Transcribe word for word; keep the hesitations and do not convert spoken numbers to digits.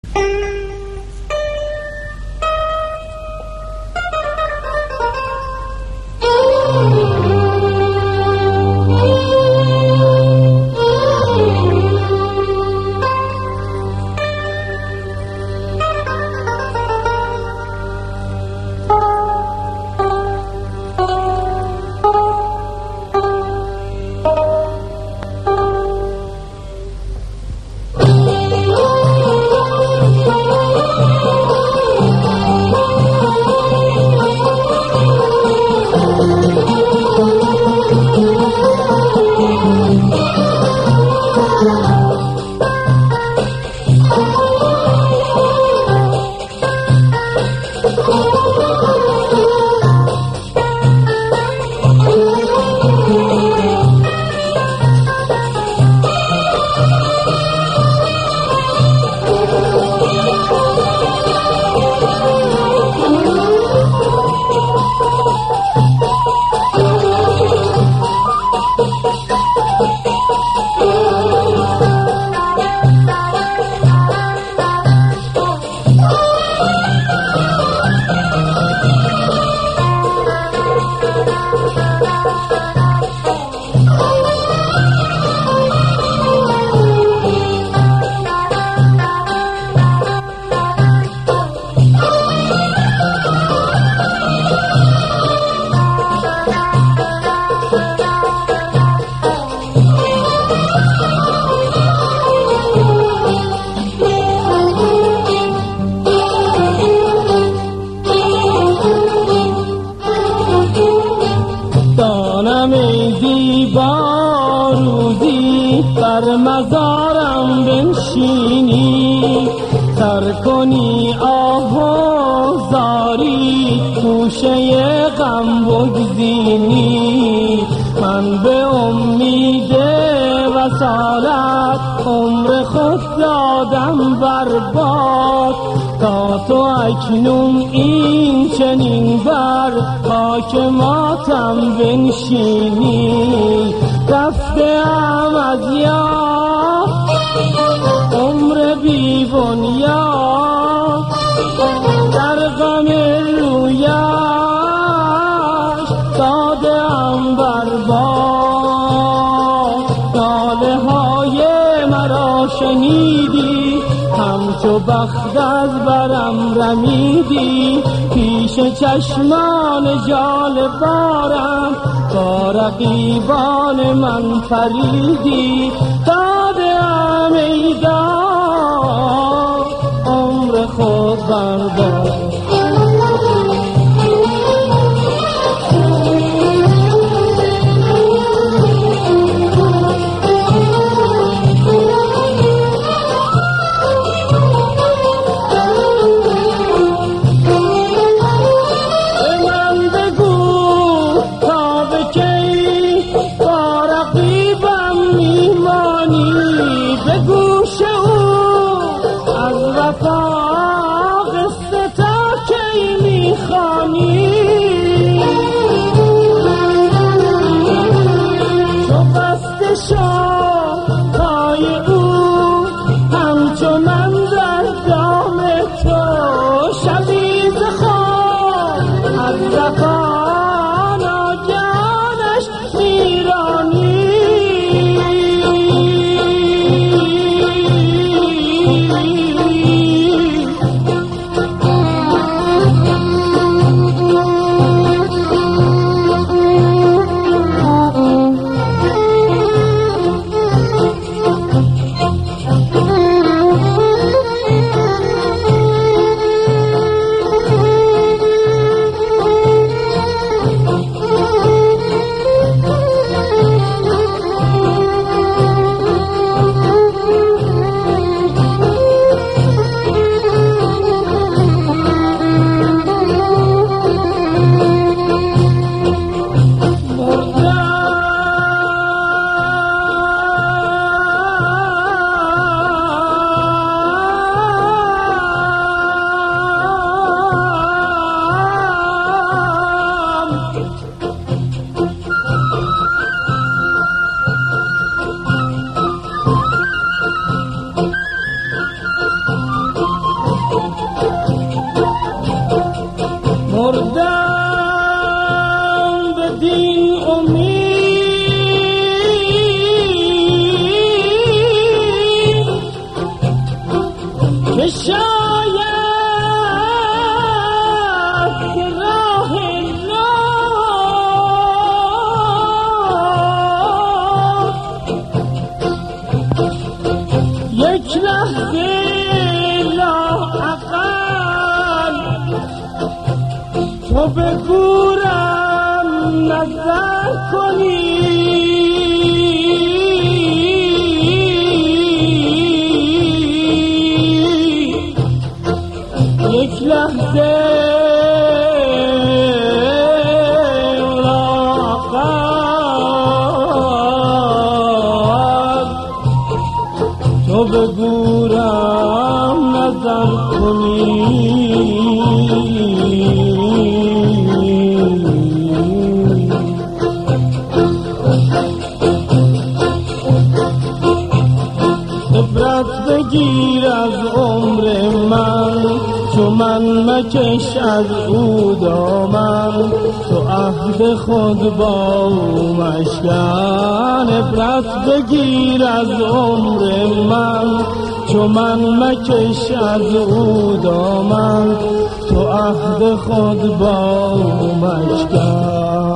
بارودی بر مزارم بنشینی، تر کنی آه و زاری، توشه غم بگزینی. من به امید وصالت عمر خود دادم برباد، تا تو اکنون این چنین بر خاک ماتم بنشینی. رفته‌ام از یاد عمر بی بنیاد، در غم رویش داده‌ام برباد. ناله های مرا شنیدی، همچو بخت از برم رمیدی. پیش چشمان ژاله بارم با رقیبان من فریدی. داده‌ام ای داد عمر خود برباد. به گوش او از وفا قصه که شاید که راه راه یک لحظه لااقل تو به گورم نظر کنی، یک لحظه لااقل تو به گورم نظر کنی. عبرت بگیر از عمر من، تو من مکش از او دامن، تو عهد خود با او مشکن. عبرت بگیر از عمر من، تو من مکش از او دامن، تو عهد خود با او مشکن.